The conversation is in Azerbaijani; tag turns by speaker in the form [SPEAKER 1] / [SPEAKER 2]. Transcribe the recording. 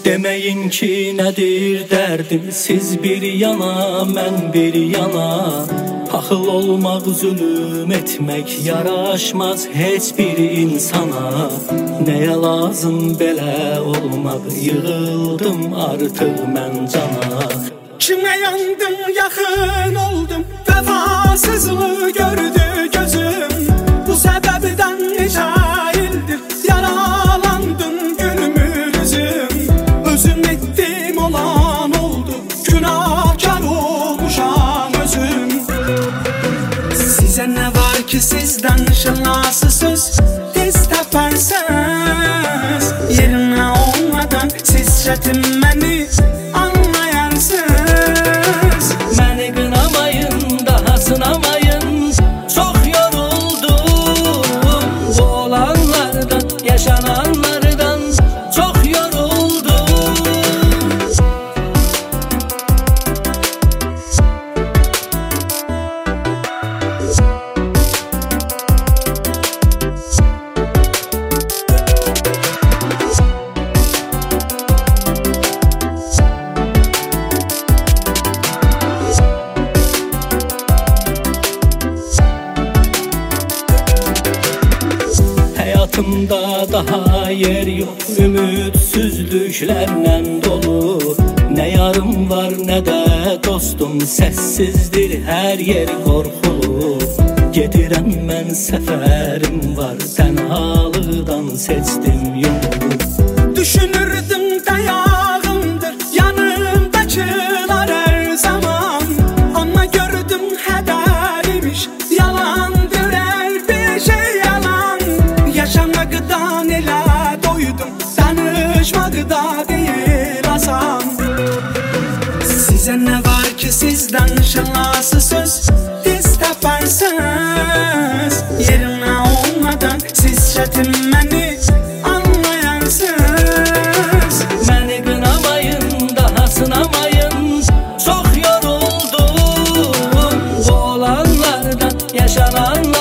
[SPEAKER 1] Deməyin ki, nədir dərdim, siz bir yana, mən bir yana. Paxıl olmaq, zülüm etmək yaraşmaz heç bir insana. Nəyə lazım belə olmaq, yığıldım artıq mən cana.
[SPEAKER 2] Kimə yandım, yaxın oldum, vəfasızlığı gördü gözüm. Bu səbəbdən neçə ildir yaralandım gülümür üzüm. Özüm etdim olan oldu, günahkar olmuşam özüm. Sizə nə var ki, sizdən şınası söz tez təpərsəz. Yerinə olmadan siz çətinməni anlayarsınız.
[SPEAKER 1] Məni qınamayın, daha sınamayın, çox yoruldum. Bu olanlardan, yaşananlardan çox yoruldum. Həyatımda daha yer yox, ümidsizliklərlə dolu. Nə yarım var, nə də dostum, səssizdir hər yer qorxulu. Gedirəm mən, səfərim var, tənhalıqdan seçdim yolu.
[SPEAKER 2] Düşünürdüm dayağımdır yanımdakılar hər zaman. Amma gördüm hədərimiş, yalandır hər bir şey yalan. Yaşamaqdan elə doydum, danışmaqda deyil asan. Sizə nə var ki, sizdən şınası söz tez təpərsəz. Yerinə olmadan siz çətinməni anlayarsınız.
[SPEAKER 1] Məni qınamayın, daha sınamayın, çox yoruldum. Bu olanlardan, yaşananlardan